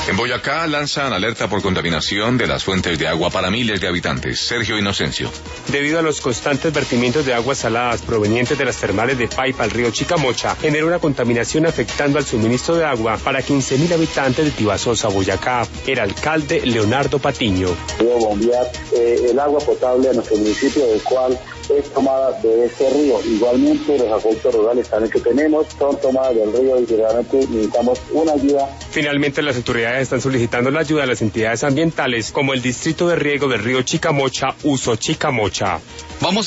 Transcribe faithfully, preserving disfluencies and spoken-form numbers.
En Boyacá lanzan alerta por contaminación de las fuentes de agua para miles de habitantes. Sergio Inocencio. Debido a los constantes vertimientos de aguas saladas provenientes de las termales de Paipa al río Chicamocha, genera una contaminación afectando al suministro de agua para quince mil habitantes de Tibasosa, Boyacá. El alcalde Leonardo Patiño. Debo bombear eh, el agua potable a nuestro municipio, del cual es tomada de este río. Igualmente los acueductos rurales también que tenemos son tomadas del río y realmente necesitamos una ayuda. Finalmente las autoridades están solicitando la ayuda a las entidades ambientales como el Distrito de Riego del río Chicamocha, Uso Chicamocha. Vamos